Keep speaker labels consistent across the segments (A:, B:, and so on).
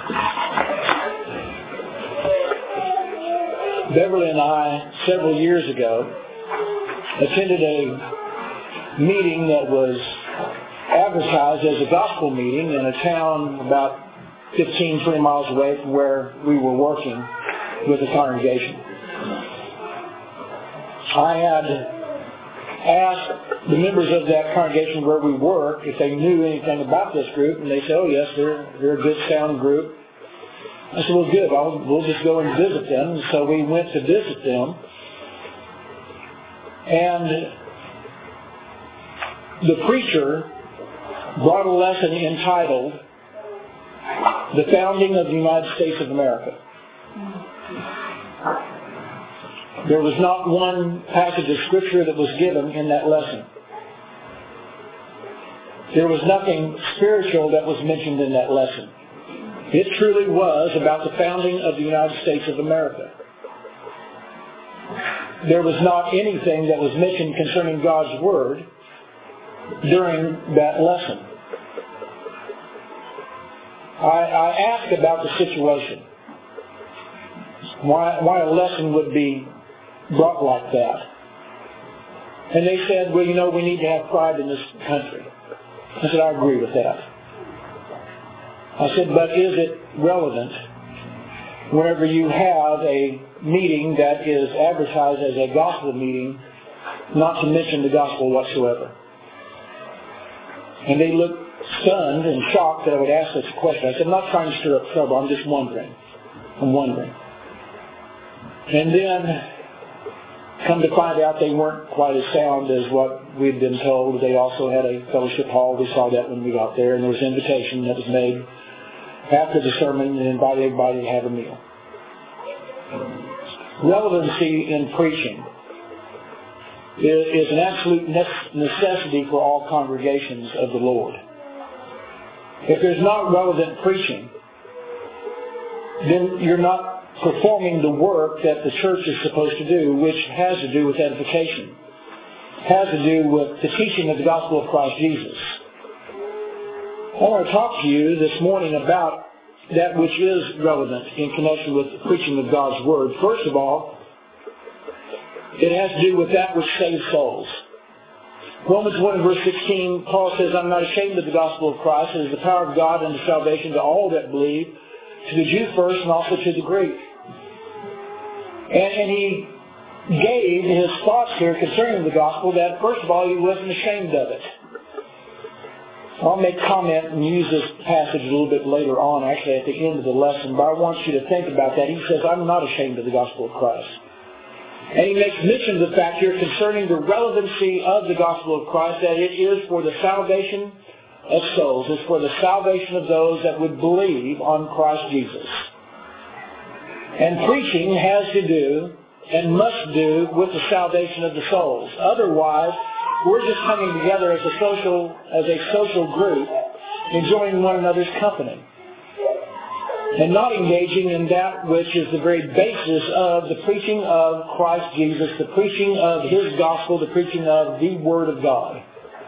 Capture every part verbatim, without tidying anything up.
A: Beverly and I, several years ago, attended a meeting that was advertised as a gospel meeting in a town about fifteen, twenty miles away from where we were working with the congregation. I had asked the members of that congregation where we work if they knew anything about this group, and they said, oh yes, they're, they're a good sound group. I said, well, good. I'll, we'll just go and visit them. And so we went to visit them. And the preacher brought a lesson entitled, The Founding of the United States of America. There was not one passage of Scripture that was given in that lesson. There was nothing spiritual that was mentioned in that lesson. It truly was about the founding of the United States of America. There was not anything that was mentioned concerning God's Word during that lesson. I, I asked about the situation. Why, why a lesson would be brought like that. And they said, well, you know, we need to have pride in this country. I said, I agree with that. I said, but is it relevant whenever you have a meeting that is advertised as a gospel meeting, not to mention the gospel whatsoever? And they looked stunned and shocked that I would ask such a question. I said, I'm not trying to stir up trouble. I'm just wondering. I'm wondering. And then, come to find out, they weren't quite as sound as what we'd been told. They also had a fellowship hall. We saw that when we got there. And there was an invitation that was made after the sermon and invited everybody to have a meal. Relevancy in preaching is an absolute necessity for all congregations of the Lord. If there's not relevant preaching, then you're not performing the work that the church is supposed to do, which has to do with edification, has to do with the teaching of the gospel of Christ Jesus. I want to talk to you this morning about that which is relevant in connection with the preaching of God's Word. First of all, it has to do with that which saves souls. Romans one and verse sixteen, Paul says, I'm not ashamed of the gospel of Christ. It is the power of God unto salvation to all that believe, to the Jew first and also to the Greek. And, and he gave his thoughts here concerning the gospel that, first of all, he wasn't ashamed of it. I'll make comment and use this passage a little bit later on, actually at the end of the lesson, but I want you to think about that. He says, I'm not ashamed of the gospel of Christ. And he makes mention of the fact here concerning the relevancy of the gospel of Christ, that it is for the salvation of souls. It's for the salvation of those that would believe on Christ Jesus. And preaching has to do and must do with the salvation of the souls. Otherwise, we're just coming together as a social, as a social group, enjoying one another's company, and not engaging in that which is the very basis of the preaching of Christ Jesus, the preaching of His gospel, the preaching of the Word of God.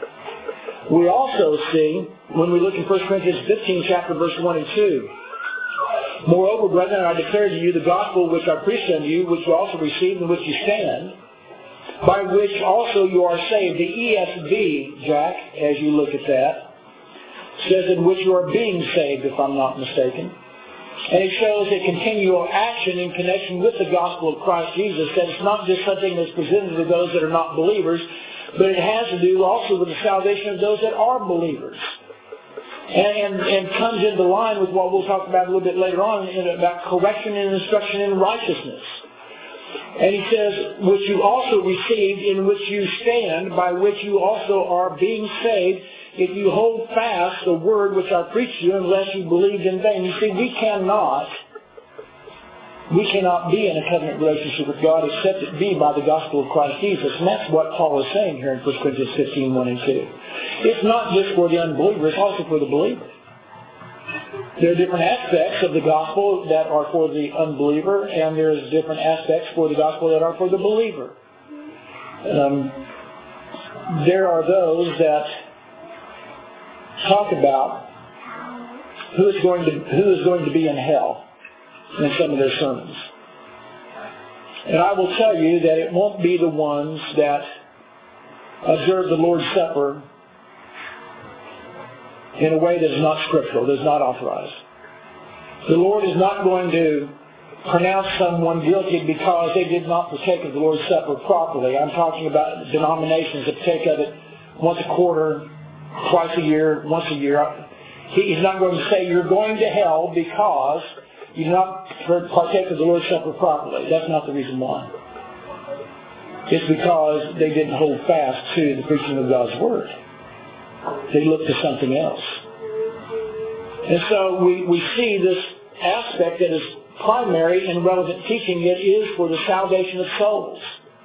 A: We also see, when we look in First Corinthians fifteen, chapter verse one and two, moreover, brethren, I declare to you the gospel which I preached unto you, which you also received, in which you stand, by which also you are saved. The E S V, Jack, as you look at that, says in which you are being saved, if I'm not mistaken. And it shows a continual action in connection with the gospel of Christ Jesus, that it's not just something that's presented to those that are not believers, but it has to do also with the salvation of those that are believers. And, and, and comes into line with what we'll talk about a little bit later on, about correction and instruction in righteousness. And he says, which you also received, in which you stand, by which you also are being saved, if you hold fast the word which I preached to you, unless you believed in vain. You see, we cannot, we cannot be in a covenant relationship with God except it be by the gospel of Christ Jesus. And that's what Paul is saying here in First Corinthians fifteen, one and two. It's not just for the unbeliever, it's also for the believer. There are different aspects of the gospel that are for the unbeliever, and there's different aspects for the gospel that are for the believer. Um, there are those that talk about who is going to who is going to be in hell in some of their sermons. And I will tell you that it won't be the ones that observe the Lord's Supper in a way that is not scriptural, that is not authorized. The Lord is not going to pronounce someone guilty because they did not partake of the Lord's Supper properly. I'm talking about denominations that take of it once a quarter, twice a year, once a year. He's not going to say you're going to hell because you do not partake of the Lord's Supper properly. That's not the reason why. It's because they didn't hold fast to the preaching of God's Word. They looked to something else. And so we, we see this aspect that is primary and relevant teaching. It is for the salvation of souls.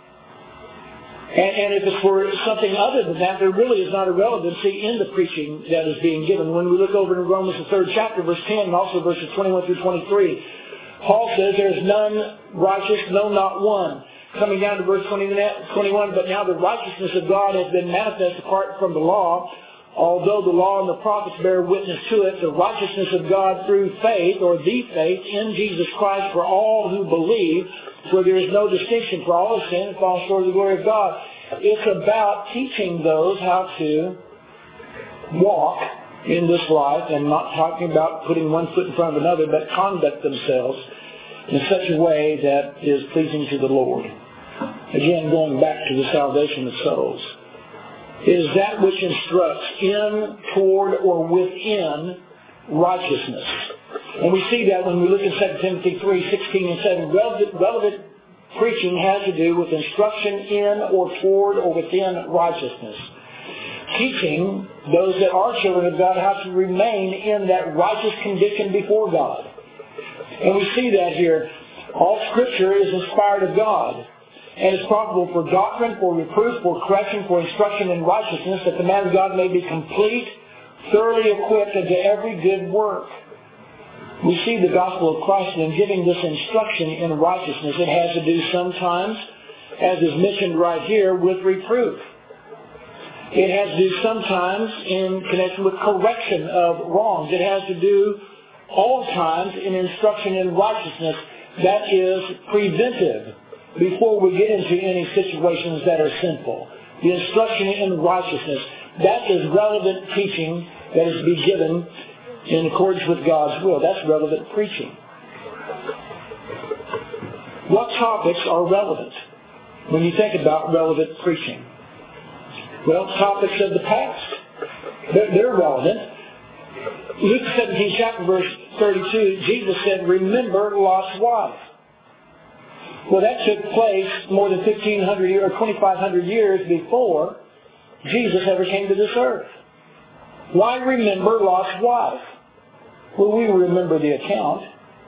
A: And, and if it's for something other than that, there really is not a relevancy in the preaching that is being given. When we look over in Romans, the third chapter, verse ten, and also verses twenty-one through twenty-three, Paul says, there is none righteous, no, not one. Coming down to verse twenty-one, but now the righteousness of God has been manifest apart from the law, although the law and the prophets bear witness to it, the righteousness of God through faith, or the faith, in Jesus Christ for all who believe, for there is no distinction, for all have sinned and fall short of the glory of God. It's about teaching those how to walk in this life, and not talking about putting one foot in front of another, but conduct themselves in such a way that is pleasing to the Lord. Again, going back to the salvation of souls. It is that which instructs in, toward, or within righteousness. And we see that when we look at Second Timothy three, sixteen and seven. Relevant, relevant preaching has to do with instruction in, or toward, or within righteousness. Teaching those that are children of God how to remain in that righteous condition before God. And we see that here. All Scripture is inspired of God, and is profitable for doctrine, for reproof, for correction, for instruction in righteousness, that the man of God may be complete, thoroughly equipped unto every good work. We see the gospel of Christ in giving this instruction in righteousness. It has to do sometimes, as is mentioned right here, with reproof. It has to do sometimes in connection with correction of wrongs. It has to do all times in instruction in righteousness. That is preventive before we get into any situations that are sinful. The instruction in righteousness. That is relevant teaching that is to be given in accordance with God's will. That's relevant preaching. What topics are relevant when you think about relevant preaching? Well, topics of the past. They're, they're relevant. Luke seventeen, chapter verse thirty-two, Jesus said, remember Lot's wife. Well, that took place more than fifteen hundred years, or twenty-five hundred years before Jesus ever came to this earth. Why remember Lot's wife? Well, we remember the account,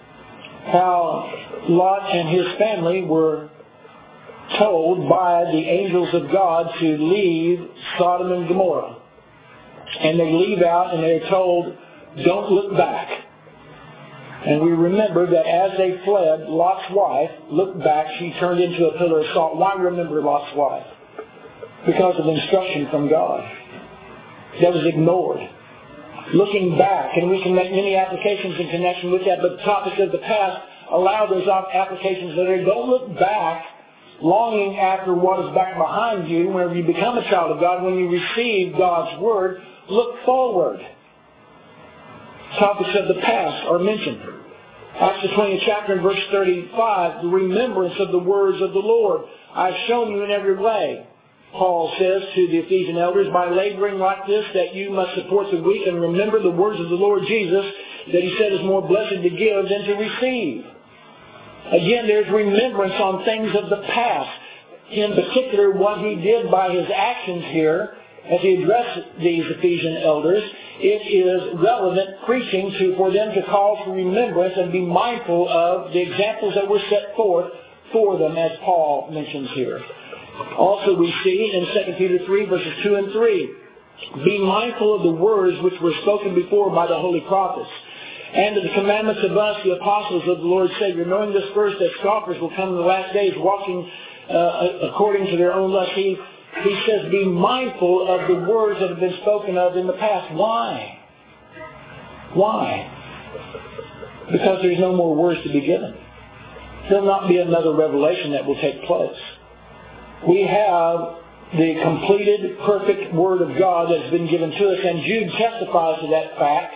A: how Lot and his family were told by the angels of God to leave Sodom and Gomorrah. And they leave out and they're told, don't look back. And we remember that as they fled, Lot's wife looked back. She turned into a pillar of salt. Why remember Lot's wife? Because of instruction from God that was ignored. Looking back, and we can make many applications in connection with that, but the topics of the past allow those applications that are, don't look back longing after what is back behind you whenever you become a child of God. When you receive God's Word, look forward. Topics of the past are mentioned. Acts the twentieth chapter and verse thirty-five, the remembrance of the words of the Lord. I've shown you in every way, Paul says to the Ephesian elders, by laboring like this, that you must support the weak and remember the words of the Lord Jesus, that he said is more blessed to give than to receive. Again, there's remembrance on things of the past. In particular, what he did by his actions here, as he addressed these Ephesian elders, it is relevant preaching to for them to call for remembrance and be mindful of the examples that were set forth for them, as Paul mentions here. Also we see in Second Peter three, verses two and three, be mindful of the words which were spoken before by the holy prophets, and of the commandments of us, the apostles of the Lord Savior, knowing this first, that scoffers will come in the last days, walking uh, according to their own lust. He, he says, be mindful of the words that have been spoken of in the past. Why? Why? Because there's no more words to be given. There'll not be another revelation that will take place. We have the completed, perfect Word of God that's been given to us, and Jude testifies to that fact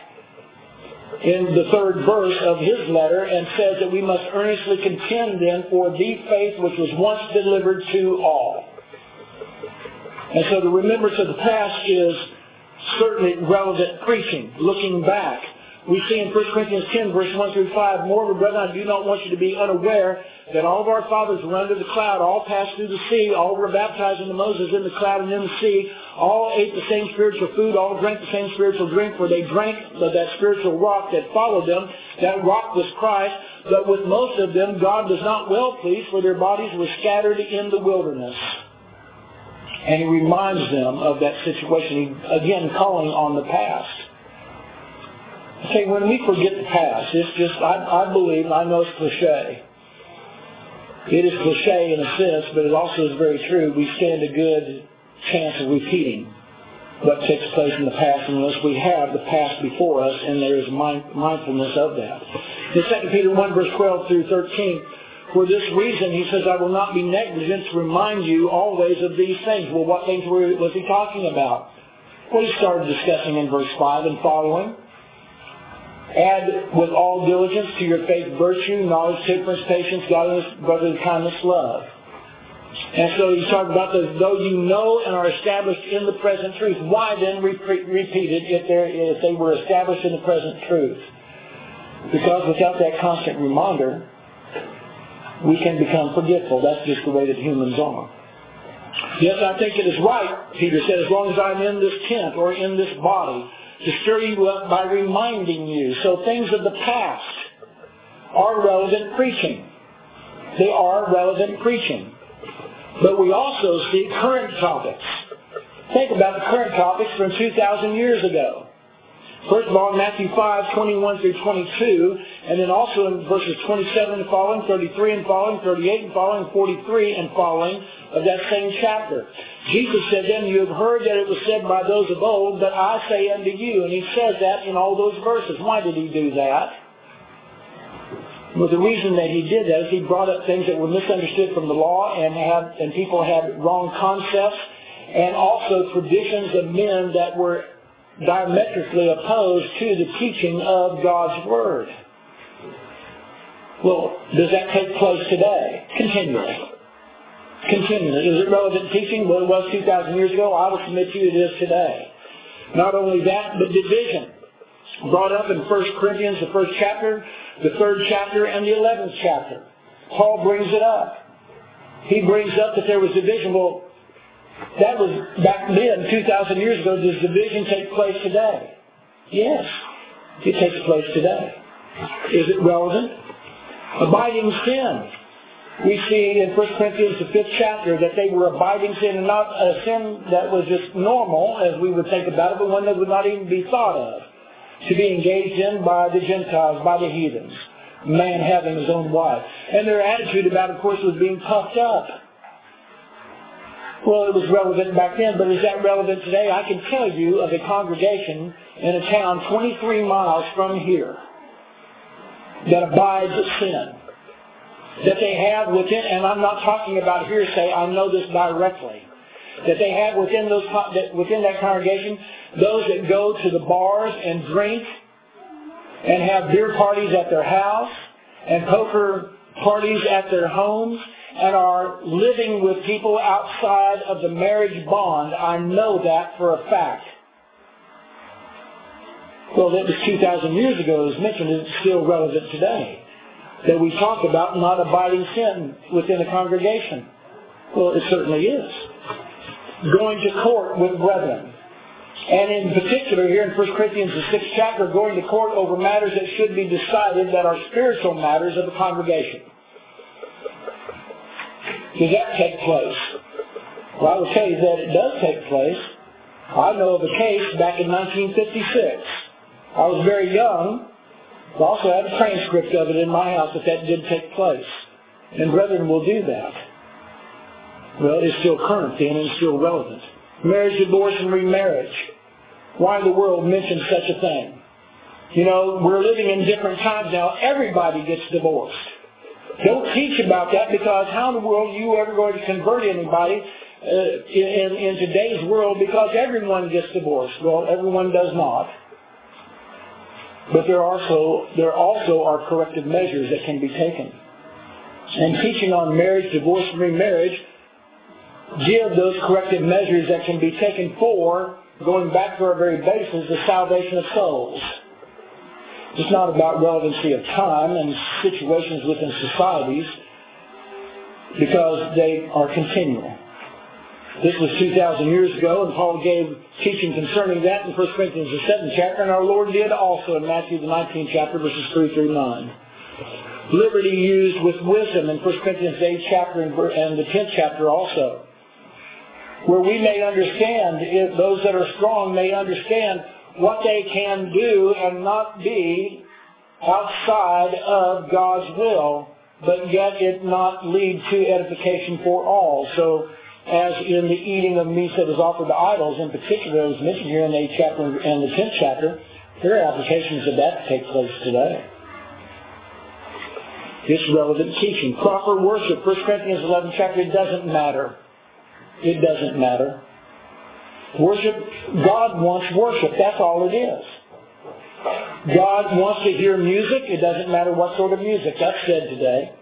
A: in the third verse of his letter and says that we must earnestly contend then for the faith which was once delivered to all. And so the remembrance of the past is certainly relevant preaching, looking back. We see in First Corinthians ten, verse one through five, moreover, brethren, I do not want you to be unaware that all of our fathers were under the cloud, all passed through the sea, all were baptized into Moses in the cloud and in the sea, all ate the same spiritual food, all drank the same spiritual drink, for they drank of that spiritual rock that followed them. That rock was Christ. But with most of them, God was not well pleased, for their bodies were scattered in the wilderness. And he reminds them of that situation, again calling on the past. Say, when we forget the past, it's just, I, I believe, I know it's cliche. It is cliche in a sense, but it also is very true. We stand a good chance of repeating what takes place in the past unless we have the past before us and there is mind, mindfulness of that. In Second Peter one, verse twelve through thirteen, for this reason, he says, I will not be negligent to remind you always of these things. Well, what things was he talking about? Well, he started discussing in verse five and following. Add with all diligence to your faith virtue, knowledge, temperance, patience, godliness, brotherly kindness, love. And so he's talking about this, though you know and are established in the present truth. Why then repeat it if, if they were established in the present truth? Because without that constant reminder, we can become forgetful. That's just the way that humans are. Yes, I think it is right, Peter said, as long as I'm in this tent or in this body, to stir you up by reminding you. So things of the past are relevant preaching. They are relevant preaching. But we also see current topics. Think about the current topics from two thousand years ago. First of all, in Matthew five, twenty-one through twenty-two, and then also in verses twenty-seven and following, thirty-three and following, thirty-eight and following, forty-three and following of that same chapter. Jesus said then, you have heard that it was said by those of old, but I say unto you. And he says that in all those verses. Why did he do that? Well, the reason that he did that is he brought up things that were misunderstood from the law and had and people had wrong concepts, and also traditions of men that were diametrically opposed to the teaching of God's Word. Well, does that take place today? Continually. Continually. Is it relevant teaching? Well, it was two thousand years ago. I will submit to you it is today. Not only that, but division. Brought up in First Corinthians, the first chapter, the third chapter, and the eleventh chapter. Paul brings it up. He brings up that there was division. Well, that was back then, two thousand years ago. Does division take place today? Yes, it takes place today. Is it relevant? Abiding sin. We see in First Corinthians, the fifth chapter, that they were abiding sin, and not a sin that was just normal, as we would think about it, but one that would not even be thought of to be engaged in by the Gentiles, by the heathens. Man having his own wife. And their attitude about it, of course, was being puffed up. Well, it was relevant back then, but is that relevant today? I can tell you of a congregation in a town twenty-three miles from here that abides sin. That they have within, and I'm not talking about hearsay, I know this directly, that they have within those within that congregation those that go to the bars and drink and have beer parties at their house and poker parties at their homes and are living with people outside of the marriage bond. I know that for a fact. Well, that was two thousand years ago, as mentioned. It's still relevant today. That we talk about not abiding sin within a congregation. Well, it certainly is. Going to court with brethren. And in particular here in First Corinthians, the sixth chapter, going to court over matters that should be decided that are spiritual matters of the congregation. Does that take place? Well, I will tell you that it does take place. I know of a case back in nineteen fifty-six. I was very young. I also have a transcript of it in my house that that did take place. And brethren will do that. Well, it's still current then and still relevant. Marriage, divorce, and remarriage. Why in the world mention such a thing? You know, we're living in different times now. Everybody gets divorced. Don't teach about that, because how in the world are you ever going to convert anybody uh, in, in today's world, because everyone gets divorced? Well, everyone does not. But there also, there also are corrective measures that can be taken. And teaching on marriage, divorce, and remarriage give those corrective measures that can be taken for, going back to our very basis, the salvation of souls. It's not about relevancy of time and situations within societies, because they are continual. This was two thousand years ago, and Paul gave teaching concerning that in First Corinthians the seventh chapter, and our Lord did also in Matthew the nineteenth chapter, verses three through nine. Liberty used with wisdom in First Corinthians the eighth chapter and the tenth chapter also, where we may understand, if those that are strong may understand what they can do and not be outside of God's will, but yet it not lead to edification for all. So, as in the eating of meats that is offered to idols, in particular, as mentioned here in the eighth chapter and the tenth chapter, there are applications of that to take place today. It's relevant teaching. Proper worship, First Corinthians eleventh chapter, it doesn't matter. It doesn't matter. Worship, God wants worship. That's all it is. God wants to hear music. It doesn't matter what sort of music. That's said today.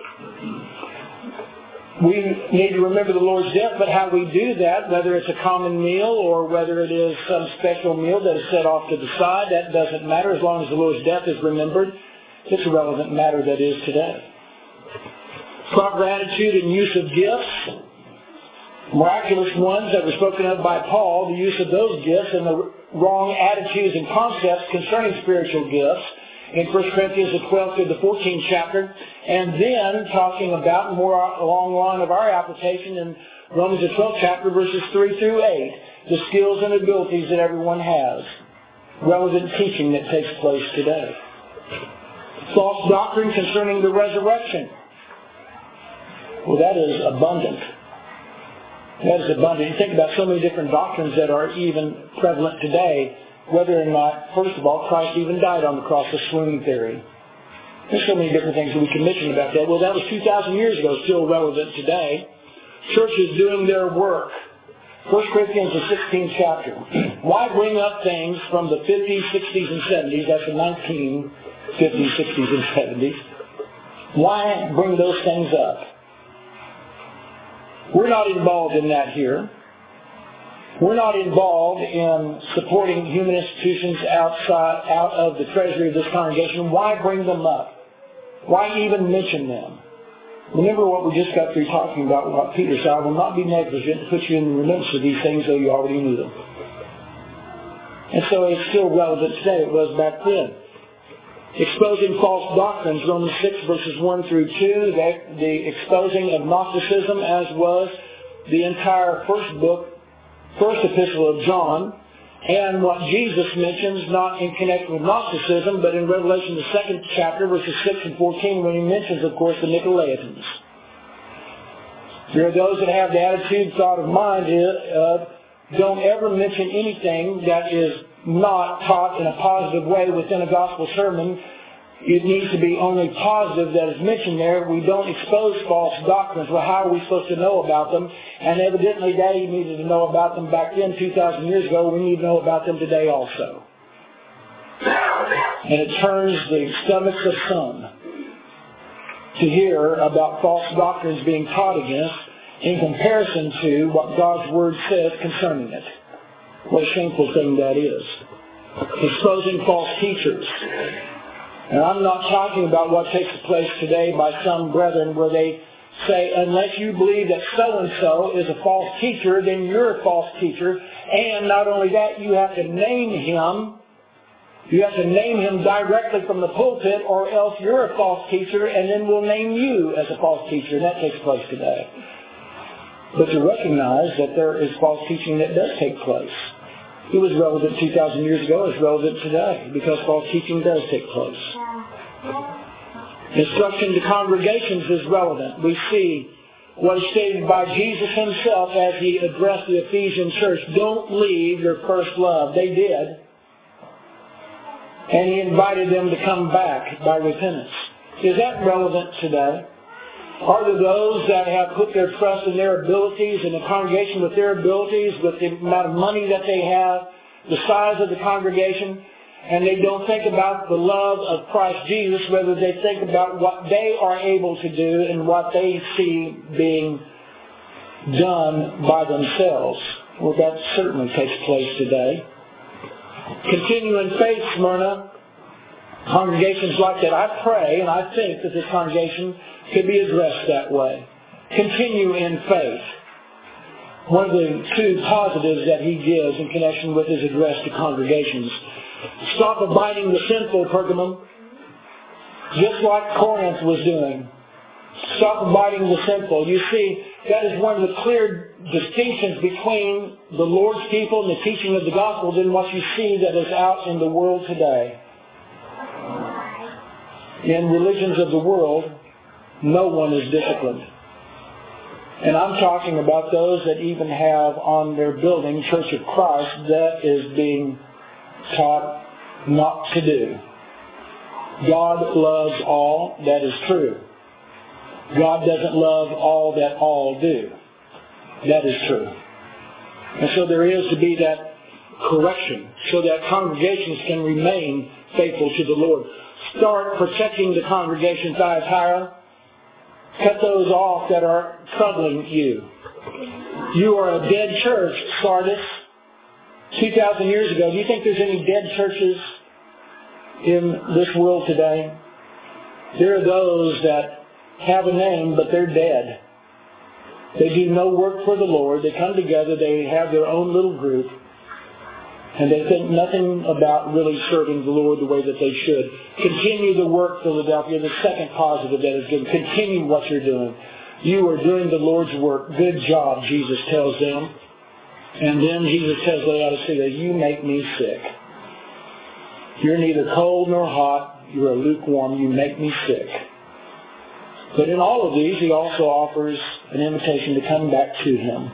A: We need to remember the Lord's death, but how we do that, whether it's a common meal or whether it is some special meal that is set off to the side, that doesn't matter as long as the Lord's death is remembered. It's a relevant matter that is today. Proper attitude and use of gifts. Miraculous ones that were spoken of by Paul, the use of those gifts and the wrong attitudes and concepts concerning spiritual gifts in First Corinthians the twelfth through the fourteenth chapter, and then talking about more along the line of our application in Romans the twelfth chapter, verses three through eight, the skills and abilities that everyone has. Relevant teaching that takes place today. False doctrine concerning the resurrection. Well, that is abundant. That is abundant. You think about so many different doctrines that are even prevalent today, whether or not, first of all, Christ even died on the cross, the swooning theory. There's so many different things that we can mention about that. Well, that was two thousand years ago, still relevant today. Churches doing their work. First Corinthians, the sixteenth chapter. Why bring up things from the fifties, sixties, and seventies? That's the nineteen fifties, sixties, and seventies. Why bring those things up? We're not involved in that here. We're not involved in supporting human institutions outside, out of the treasury of this congregation. Why bring them up? Why even mention them? Remember what we just got through talking about, what Peter said, I will not be negligent to put you in the remembrance of these things, though you already knew them. And so it's still relevant today. It was back then. Exposing false doctrines, Romans six verses one through two, that the exposing of Gnosticism, as was the entire first book, first epistle of John, and what Jesus mentions, not in connection with Gnosticism, but in Revelation the second chapter, verses six and fourteen, when he mentions, of course, the Nicolaitans. There are those that have the attitude, thought of mind of, don't ever mention anything that is not taught in a positive way within a gospel sermon. It needs to be only positive that is mentioned there. We don't expose false doctrines. Well, how are we supposed to know about them? And evidently they needed to know about them back then, two thousand years ago. We need to know about them today also. And it turns the stomachs of some to hear about false doctrines being taught against in comparison to what God's Word says concerning it. What a shameful thing that is. Exposing false teachers. And I'm not talking about what takes place today by some brethren where they say, unless you believe that so-and-so is a false teacher, then you're a false teacher. And not only that, you have to name him. You have to name him directly from the pulpit, or else you're a false teacher, and then we'll name you as a false teacher. And that takes place today. But to recognize that there is false teaching that does take place. It was relevant two thousand years ago. It's relevant today because false teaching does take place. Instruction to congregations is relevant. We see what is stated by Jesus himself as he addressed the Ephesian church. Don't leave your first love. They did. And he invited them to come back by repentance. Is that relevant today? Are there those that have put their trust in their abilities, in the congregation with their abilities, with the amount of money that they have, the size of the congregation, and they don't think about the love of Christ Jesus, whether they think about what they are able to do and what they see being done by themselves? Well, that certainly takes place today. Continue in faith, Smyrna. Congregations like that, I pray and I think that this congregation could be addressed that way. Continue in faith. One of the two positives that he gives in connection with his address to congregations. Stop abiding the sinful, Pergamum, just like Corinth was doing. Stop abiding the sinful. You see, that is one of the clear distinctions between the Lord's people and the teaching of the gospel than what you see that is out in the world today. In religions of the world, no one is disciplined. And I'm talking about those that even have on their building Church of Christ that is being taught not to do. God loves all, that is true. God doesn't love all that all do. That is true. And so there is to be that correction so that congregations can remain faithful to the Lord. Start protecting the congregation, Thyatira. Cut those off that are troubling you. You are a dead church, Sardis. two thousand years ago, do you think there's any dead churches in this world today? There are those that have a name, but they're dead. They do no work for the Lord. They come together. They have their own little group. And they think nothing about really serving the Lord the way that they should. Continue the work, Philadelphia. The second positive that is given. Continue what you're doing. You are doing the Lord's work. Good job, Jesus tells them. And then Jesus tells Laodicea, you make me sick. You're neither cold nor hot. You're a lukewarm. You make me sick. But in all of these, he also offers an invitation to come back to him.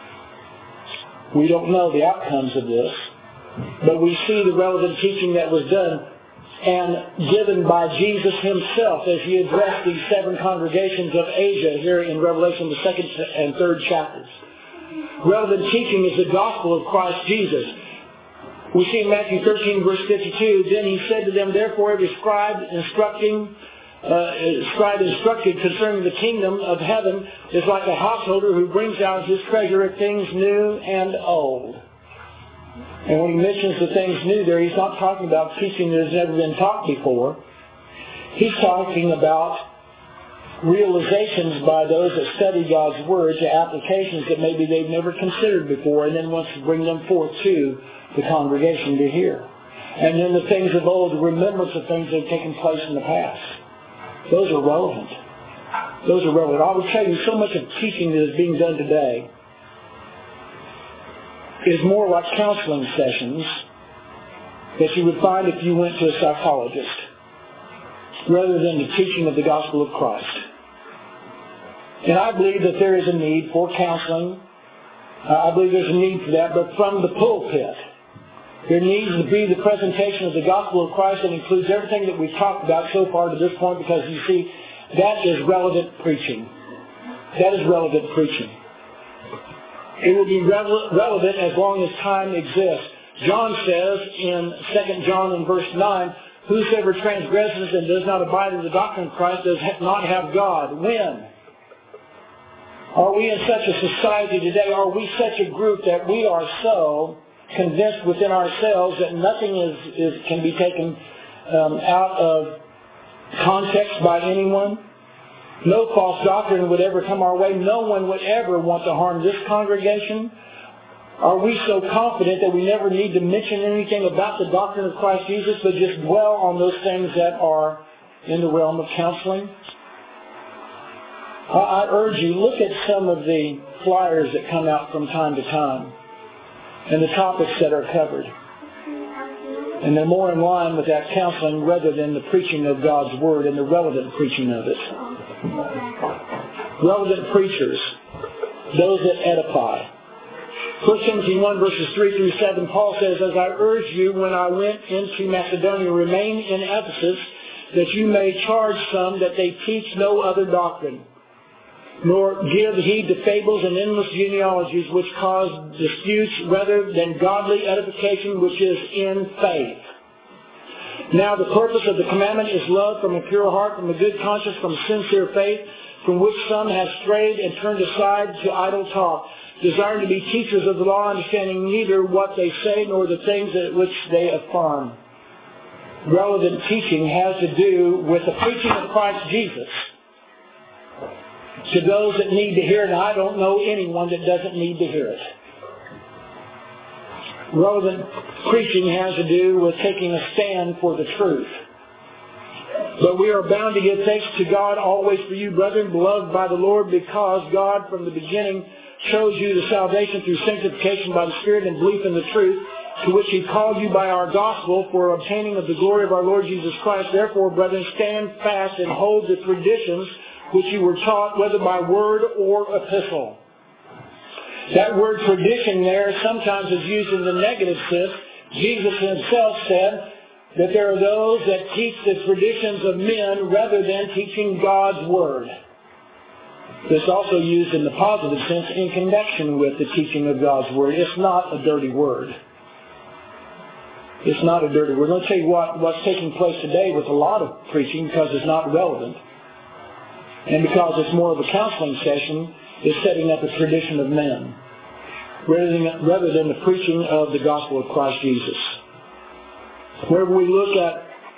A: We don't know the outcomes of this, but we see the relevant teaching that was done and given by Jesus himself as he addressed these seven congregations of Asia here in Revelation, the second and third chapters. Relevant teaching is the gospel of Christ Jesus. We see in Matthew thirteen, verse fifty-two, then he said to them, therefore every scribe instructing Uh, scribe instructed concerning the kingdom of heaven is like a householder who brings out his treasure of things new and old. And when he mentions the things new there, he's not talking about teaching that has never been taught before. He's talking about realizations by those that study God's Word to applications that maybe they've never considered before, and then wants to bring them forth to the congregation to hear. And then the things of old, the remembrance of things that have taken place in the past. Those are relevant. Those are relevant. I will tell you, so much of teaching that is being done today is more like counseling sessions that you would find if you went to a psychologist, rather than the teaching of the gospel of Christ. And I believe that there is a need for counseling. I believe there's a need for that, but from the pulpit. There needs to be the presentation of the gospel of Christ that includes everything that we've talked about so far to this point, because you see, that is relevant preaching. That is relevant preaching. It will be relevant as long as time exists. John says in Second John in verse nine, whosoever transgresses and does not abide in the doctrine of Christ does not have God. When? Are we in such a society today? Are we such a group that we are so convinced within ourselves that nothing is, is can be taken um, out of context by anyone? No false doctrine would ever come our way. No one would ever want to harm this congregation. Are we so confident that we never need to mention anything about the doctrine of Christ Jesus, but just dwell on those things that are in the realm of counseling? I, I urge you, look at some of the flyers that come out from time to time and the topics that are covered. And they're more in line with that counseling rather than the preaching of God's Word and the relevant preaching of it. Relevant preachers, those that edify, First Timothy one, verses three through seven, Paul says, "As I urged you when I went into Macedonia, remain in Ephesus, that you may charge some that they teach no other doctrine, nor give heed to fables and endless genealogies which cause disputes rather than godly edification which is in faith. Now the purpose of the commandment is love from a pure heart, from a good conscience, from sincere faith, from which some have strayed and turned aside to idle talk, desiring to be teachers of the law, understanding neither what they say nor the things at which they affirm." Relevant teaching has to do with the preaching of Christ Jesus to those that need to hear it, and I don't know anyone that doesn't need to hear it. Relevant preaching has to do with taking a stand for the truth. "But we are bound to give thanks to God always for you, brethren, beloved by the Lord, because God from the beginning chose you to salvation through sanctification by the Spirit and belief in the truth, to which He called you by our gospel for obtaining of the glory of our Lord Jesus Christ. Therefore, brethren, stand fast and hold the traditions which you were taught, whether by word or epistle." That word tradition there sometimes is used in the negative sense. Jesus Himself said that there are those that teach the traditions of men rather than teaching God's Word. It's also used in the positive sense in connection with the teaching of God's Word. It's not a dirty word. It's not a dirty word. Let me tell you what, what's taking place today with a lot of preaching, because it's not relevant, and because it's more of a counseling session, is setting up a tradition of men rather than, rather than the preaching of the gospel of Christ Jesus. Wherever we look at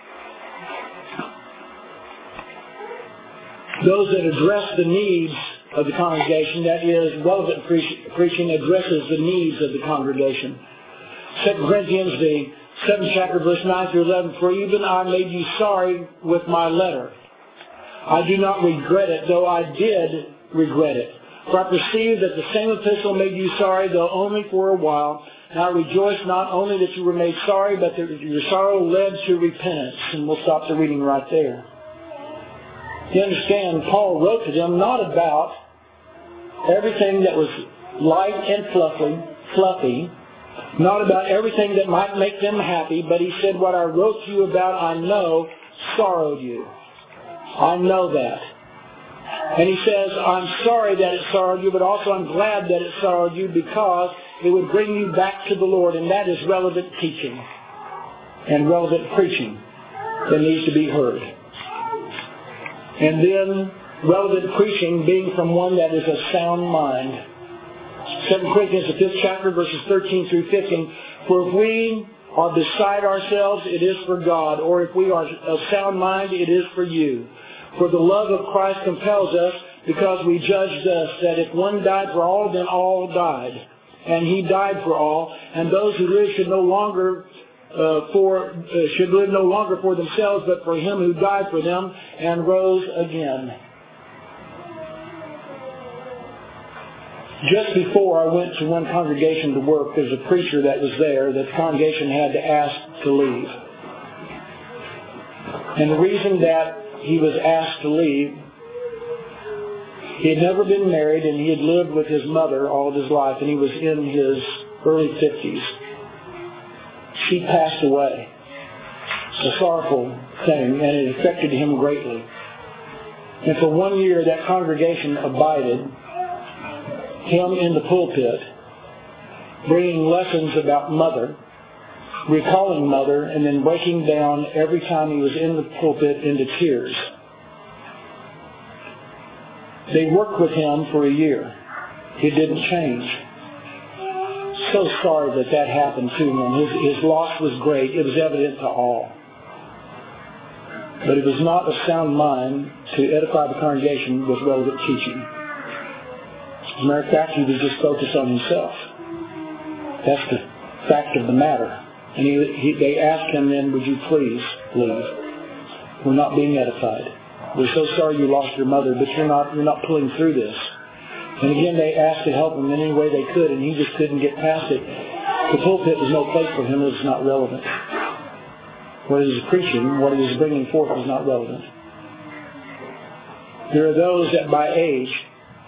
A: those that address the needs of the congregation, that is, relevant pre- preaching addresses the needs of the congregation. Second Corinthians, the seventh chapter, verse nine through eleven, "For even I made you sorry with my letter. I do not regret it, though I did regret it. For I perceive that the same epistle made you sorry, though only for a while. And I rejoice not only that you were made sorry, but that your sorrow led to repentance." And we'll stop the reading right there. You understand, Paul wrote to them not about everything that was light and fluffy, fluffy, not about everything that might make them happy, but he said, "What I wrote to you about, I know, sorrowed you. I know that." And he says, "I'm sorry that it sorrowed you, but also I'm glad that it sorrowed you, because it would bring you back to the Lord." And that is relevant teaching and relevant preaching that needs to be heard. And then relevant preaching being from one that is of sound mind. Second Corinthians, the fifth chapter, verses thirteen through fifteen. "For if we are beside ourselves, it is for God. Or if we are of sound mind, it is for you. For the love of Christ compels us, because we judge thus, that if one died for all, then all died. And He died for all, and those who live should no longer uh, for uh, should live no longer for themselves, but for Him who died for them and rose again." Just before I went to one congregation to work, there's a preacher that was there that the congregation had to ask to leave. And the reason that he was asked to leave, he had never been married, and he had lived with his mother all of his life, and he was in his early fifties. She passed away. It's a sorrowful thing, and it affected him greatly. And for one year, that congregation abided him in the pulpit, bringing lessons about mother, recalling mother, and then breaking down every time he was in the pulpit into tears. They worked with him for a year. He didn't change. So sorry that that happened to him. His, his loss was great. It was evident to all. But it was not a sound mind to edify the congregation with relevant teaching. As a matter of fact, he was just focused on himself. That's the fact of the matter. And he, he, they asked him then, "Would you please leave? We're not being edified. We're so sorry you lost your mother, but you're not, you're not pulling through this." And again, they asked to help him in any way they could, and he just couldn't get past it. The pulpit was no place for him. It was not relevant. What he was preaching, what he was bringing forth was not relevant. There are those that by age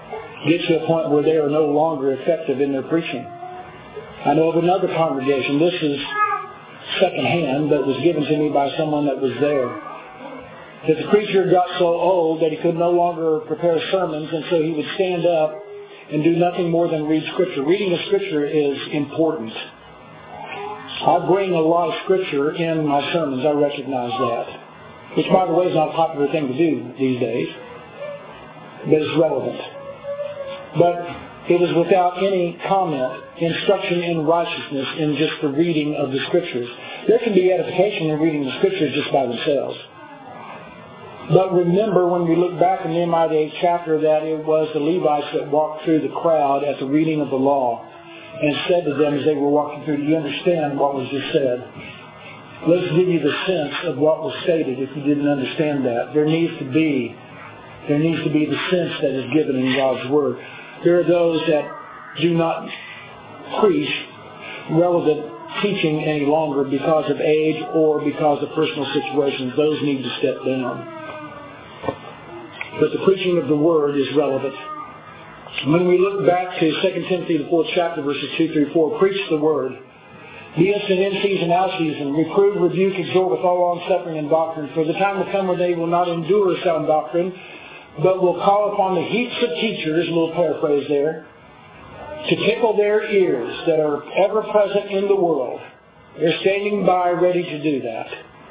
A: get to a point where they are no longer effective in their preaching. I know of another congregation, this is secondhand, but was given to me by someone that was there, that the preacher got so old that he could no longer prepare sermons, and so he would stand up and do nothing more than read Scripture. Reading of Scripture is important. I bring a lot of Scripture in my sermons, I recognize that. Which, by the way, is not a popular thing to do these days, but it's relevant. But it was without any comment, instruction in righteousness in just the reading of the Scriptures. There can be edification in reading the Scriptures just by themselves. But remember, when we look back in Nehemiah the eighth chapter, that it was the Levites that walked through the crowd at the reading of the law and said to them as they were walking through, do you understand what was just said? Let's give you the sense of what was stated if you didn't understand that. There needs to be, there needs to be the sense that is given in God's Word. There are those that do not preach relevant teaching any longer because of age or because of personal situations. Those need to step down. But the preaching of the Word is relevant. When we look back to Second Timothy, the fourth chapter, verses two through four, preach the Word. Be instant in season, out season. Reprove, rebuke, exhort with all long-suffering and doctrine. For the time will come when they will not endure sound doctrine, but will call upon the heaps of teachers, a little paraphrase there, to tickle their ears that are ever present in the world. They're standing by ready to do that.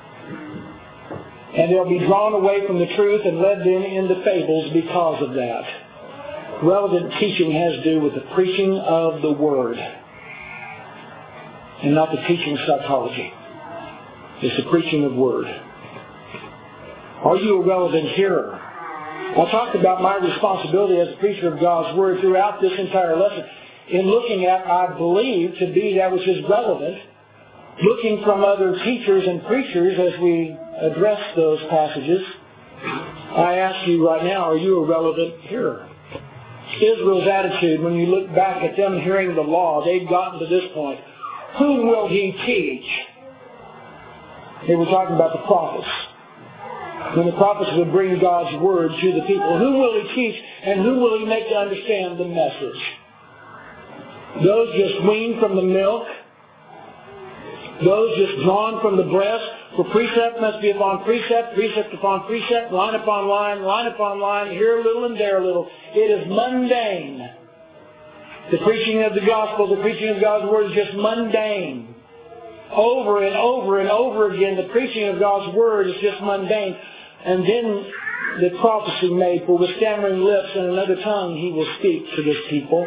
A: And they'll be drawn away from the truth and led then into fables because of that. Relevant teaching has to do with the preaching of the Word and not the teaching of psychology. It's the preaching of Word. Are you a relevant hearer? I talked about my responsibility as a preacher of God's Word throughout this entire lesson in looking at, I believe, to be that which is relevant, looking from other teachers and preachers as we address those passages. I ask you right now, are you a relevant hearer? Israel's attitude, when you look back at them hearing the law, they'd gotten to this point. Whom will he teach? They were talking about the prophets. When the prophets would bring God's Word to the people, who will he teach and who will he make to understand the message? Those just weaned from the milk? Those just drawn from the breast? For precept must be upon precept, precept upon precept, line upon line, line upon line, here a little and there a little. It is mundane. The preaching of the gospel, the preaching of God's Word is just mundane. Over and over and over again, the preaching of God's Word is just mundane. And then the prophecy made, for with stammering lips and another tongue he will speak to this people.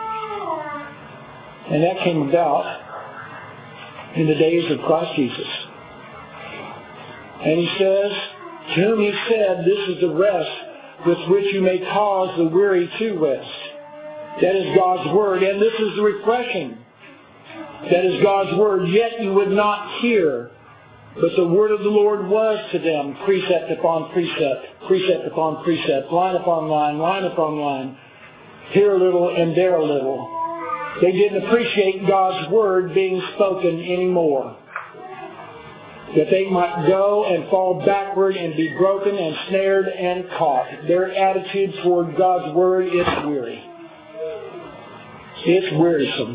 A: And that came about in the days of Christ Jesus. And he says, to whom he said, this is the rest with which you may cause the weary to rest. That is God's Word. And this is the refreshing. That is God's Word. Yet you would not hear. But the Word of the Lord was to them precept upon precept, precept upon precept, line upon line, line upon line, here a little and there a little. They didn't appreciate God's Word being spoken anymore. That they might go and fall backward and be broken and snared and caught. Their attitude toward God's Word is weary. It's wearisome.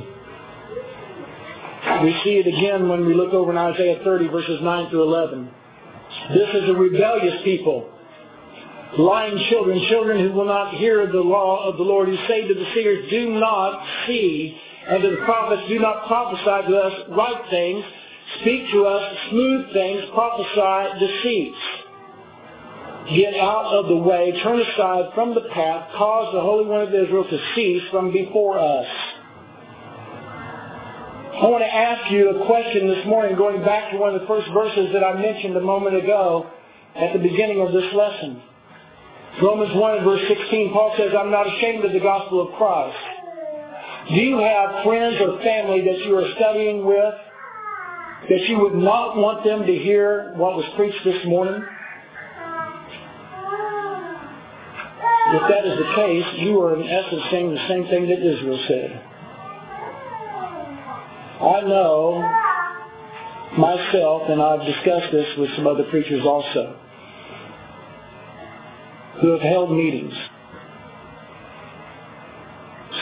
A: We see it again when we look over in Isaiah thirty, verses nine through eleven. This is a rebellious people. Lying children, children who will not hear the law of the Lord, who say to the seers, do not see, and to the prophets, do not prophesy to us right things, speak to us smooth things, prophesy deceits. Get out of the way, turn aside from the path, cause the Holy One of Israel to cease from before us. I want to ask you a question this morning, going back to one of the first verses that I mentioned a moment ago at the beginning of this lesson. Romans one and verse sixteen, Paul says, I'm not ashamed of the gospel of Christ. Do you have friends or family that you are studying with that you would not want them to hear what was preached this morning? If that is the case, you are in essence saying the same thing that Israel said. I know myself, and I've discussed this with some other preachers also, who have held meetings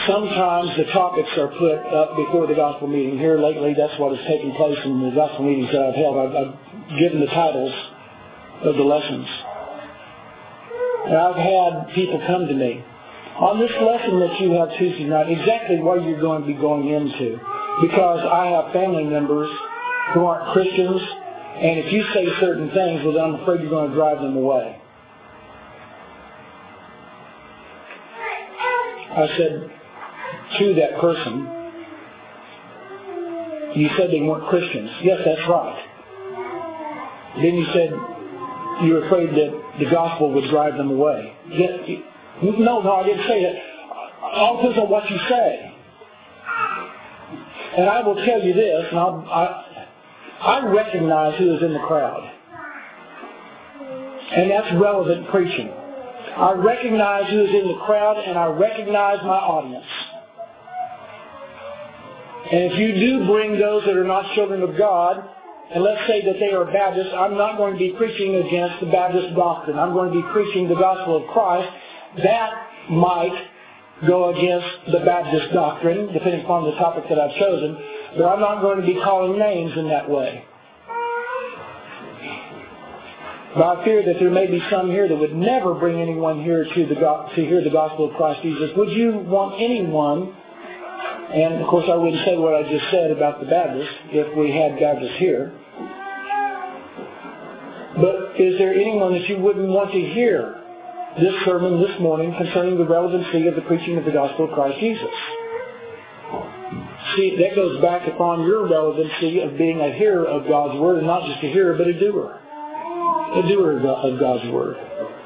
A: sometimes the topics are put up before the gospel meeting. Here lately, that's what has taken place in the gospel meetings that I've held. I've, I've given the titles of the lessons. And I've had people come to me, on this lesson that you have Tuesday night, exactly what you're going to be going into. Because I have family members who aren't Christians, and if you say certain things, well, I'm afraid you're going to drive them away. I said to that person, you said they weren't Christians. Yes, that's right. Then you said you were afraid that the gospel would drive them away. No, no, I didn't say that. All depends on what you say. And I will tell you this, and I'll, I, I recognize who is in the crowd. And that's relevant preaching. I recognize who is in the crowd, and I recognize my audience. And if you do bring those that are not children of God, and let's say that they are Baptists, I'm not going to be preaching against the Baptist doctrine. I'm going to be preaching the gospel of Christ. That might go against the Baptist doctrine, depending upon the topic that I've chosen, but I'm not going to be calling names in that way. But I fear that there may be some here that would never bring anyone here to the to hear the gospel of Christ Jesus. Would you want anyone, and of course I wouldn't say what I just said about the Baptists if we had Baptists here, but is there anyone that you wouldn't want to hear this sermon this morning concerning the relevancy of the preaching of the gospel of Christ Jesus? See, that goes back upon your relevancy of being a hearer of God's Word, and not just a hearer, but a doer. A doer of God's Word.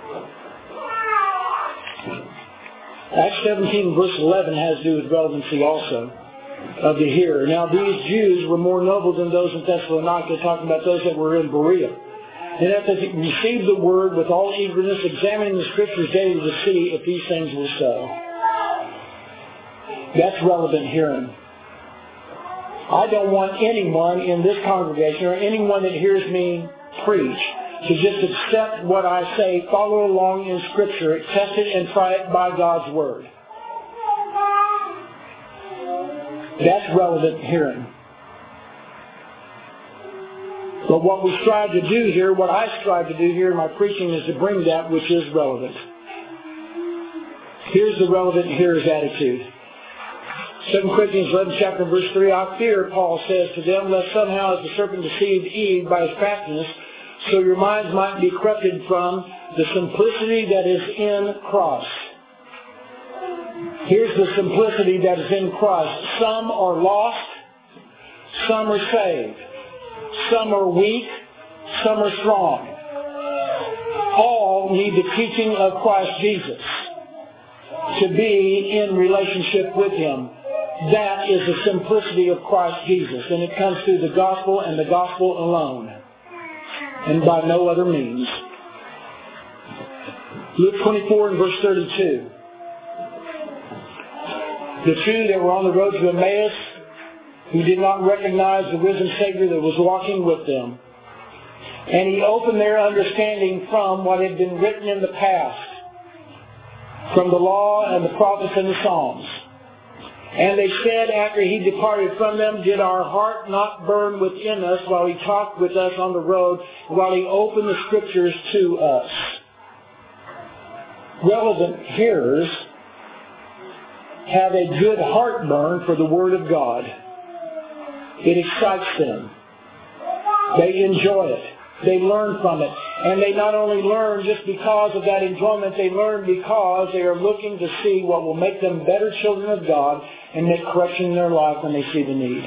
A: Acts seventeen, verse eleven has to do with relevancy also of the hearer. Now, these Jews were more noble than those in Thessalonica, talking about those that were in Berea. And after they received the word with all eagerness, examining the Scriptures daily to see if these things were so. That's relevant hearing. I don't want anyone in this congregation or anyone that hears me preach to just accept what I say, follow along in Scripture, test it and try it by God's Word. That's relevant hearing. But what we strive to do here, what I strive to do here in my preaching is to bring that which is relevant. Here's the relevant hearer's attitude. Second Corinthians eleven, chapter verse three, I fear, Paul says to them, lest somehow as the serpent deceived Eve by his craftiness, so your minds might be corrupted from the simplicity that is in Christ. Here's the simplicity that is in Christ. Some are lost, some are saved. Some are weak, some are strong. All need the teaching of Christ Jesus to be in relationship with Him. That is the simplicity of Christ Jesus, and it comes through the gospel and the gospel alone, and by no other means. Luke twenty-four and verse thirty-two. The two that were on the road to Emmaus, who did not recognize the risen Savior that was walking with them. And He opened their understanding from what had been written in the past, from the law and the prophets and the Psalms. And they said after He departed from them, did our heart not burn within us while He talked with us on the road, while He opened the Scriptures to us? Relevant hearers have a good heartburn for the Word of God. It excites them. They enjoy it. They learn from it. And they not only learn just because of that enjoyment, they learn because they are looking to see what will make them better children of God and make correction in their life when they see the need.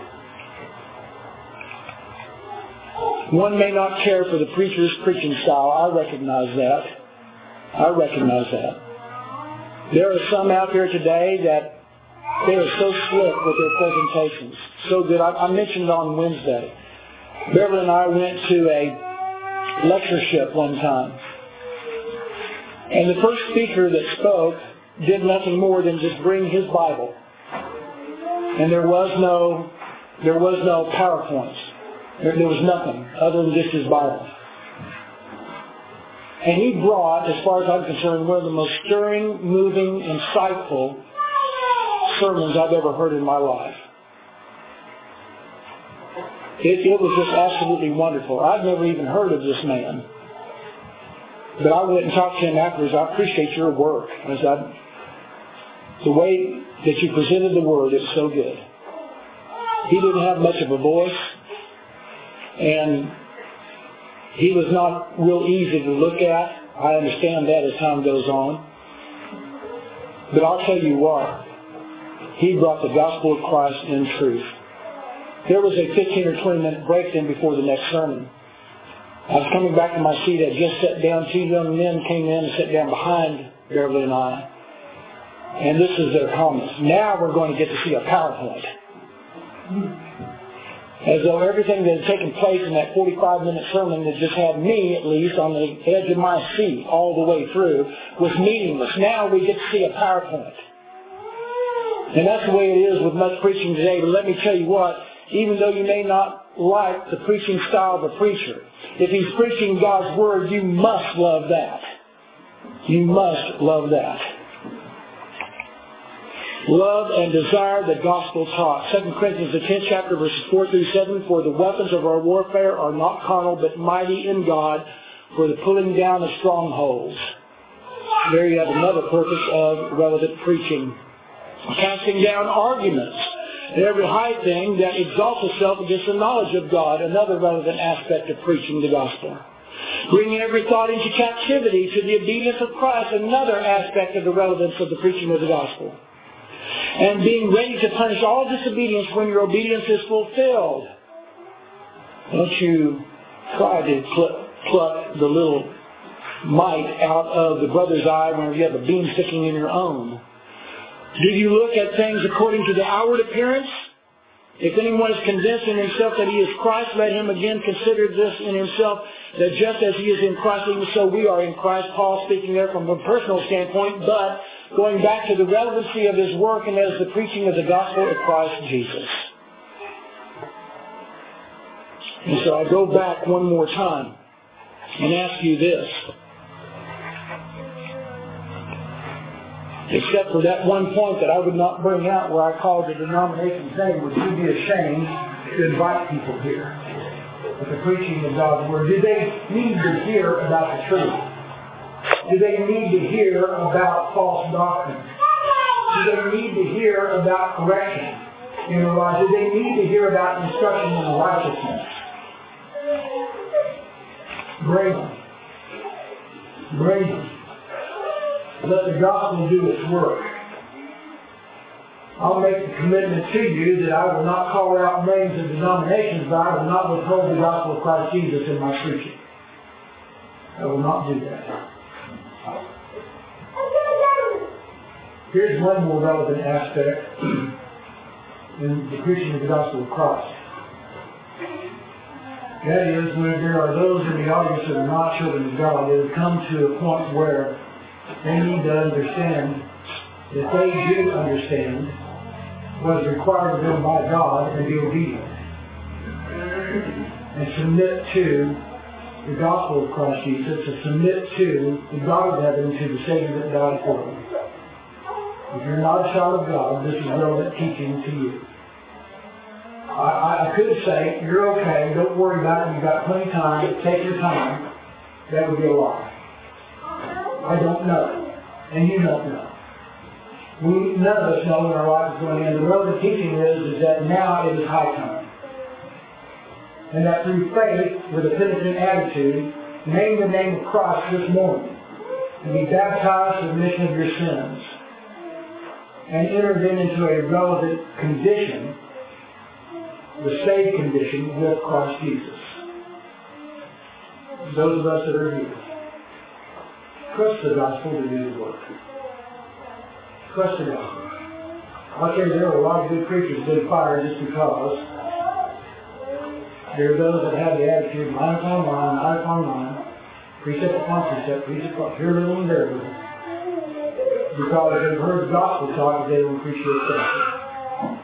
A: One may not care for the preacher's preaching style. I recognize that. I recognize that. There are some out there today that they are so slick with their presentations. So good. I, I mentioned on Wednesday, Beverly and I went to a lectureship one time. And the first speaker that spoke did nothing more than just bring his Bible. And there was no, there was no PowerPoint. There, there was nothing other than just his Bible. And he brought, as far as I'm concerned, one of the most stirring, moving, insightful sermons I've ever heard in my life. It, it was just absolutely wonderful. I'd never even heard of this man. But I went and talked to him afterwards. I appreciate your work. I said, the way that you presented the Word is so good. He didn't have much of a voice, and he was not real easy to look at. I understand that as time goes on. But I'll tell you what, he brought the gospel of Christ in truth. There was a fifteen or twenty minute break then before the next sermon. I was coming back to my seat. I just sat down. Two young men came in and sat down behind Beverly and I. And this is their comments. Now we're going to get to see a PowerPoint. As though everything that had taken place in that forty-five minute sermon that just had me, at least, on the edge of my seat all the way through, was meaningless. Now we get to see a PowerPoint. And that's the way it is with much preaching today. But let me tell you what, even though you may not like the preaching style of the preacher, if he's preaching God's Word, you must love that. You must love that. Love and desire the gospel taught. Second Corinthians, the tenth chapter, verses four through seven, for the weapons of our warfare are not carnal, but mighty in God for the pulling down of strongholds. There you have another purpose of relevant preaching. Casting down arguments and every high thing that exalts itself against the knowledge of God, another relevant aspect of preaching the gospel. Bringing every thought into captivity to the obedience of Christ, another aspect of the relevance of the preaching of the gospel. And being ready to punish all disobedience when your obedience is fulfilled. Don't you try to pluck, pluck the little mite out of the brother's eye when you have a beam sticking in your own. Do you look at things according to the outward appearance? If anyone is convinced in himself that he is Christ, let him again consider this in himself, that just as he is in Christ, even so we are in Christ. Paul speaking there from a personal standpoint, but going back to the relevancy of his work and as the preaching of the gospel of Christ Jesus. And so I go back one more time and ask you this. Except for that one point that I would not bring out where I called the denomination saying, would you be ashamed to invite people here with the preaching of God's Word? Do they need to hear about the truth? Do they need to hear about false doctrine? Do they need to hear about correction in their lives? Do they need to hear about instruction in righteousness? Bring them. Bring them. Let the gospel do its work. I'll make the commitment to you that I will not call out names of denominations, but I will not withhold the gospel of Christ Jesus in my preaching. I will not do that. Here's one more relevant aspect in the preaching of the gospel of Christ. That is, when there are those in the audience that are not children of God, they have come to a point where they need to understand that they do understand what is required of them by God and be obedient. And submit to the gospel of Christ Jesus, to submit to the God of heaven, to the Savior that died for them. If you're not a child of God, this is relevant teaching to you. I, I could say, you're okay, don't worry about it, you've got plenty of time, take your time. That would be a lie. I don't know. And you don't know. We, none of us know when our life is going to end. The relevant teaching is, is that now it is high time. And that through faith, with a penitent attitude, name the name of Christ this morning, and be baptized for the remission of your sins, and enter then into a relevant condition, the saved condition with Christ Jesus. Those of us that are here, trust the gospel to do the work. Trust the gospel. I'll tell you, there are a lot of good preachers that get fired just because there are those that have the attitude, line upon line, line upon line, precept upon precept, precept upon, here a little and there a little. Because they've heard the gospel taught, they don't appreciate the gospel.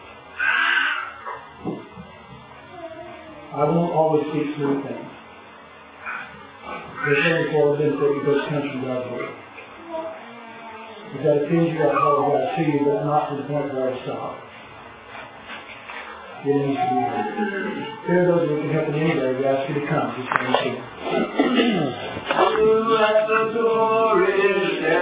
A: I won't always speak through things. There's only for a benefit because it comes from God's Word. We've got to feed you, that's all we've got to see you, but not to the point where I stop. It needs to be heard. If there are those who can help in any way, we ask you to come. Just come and see.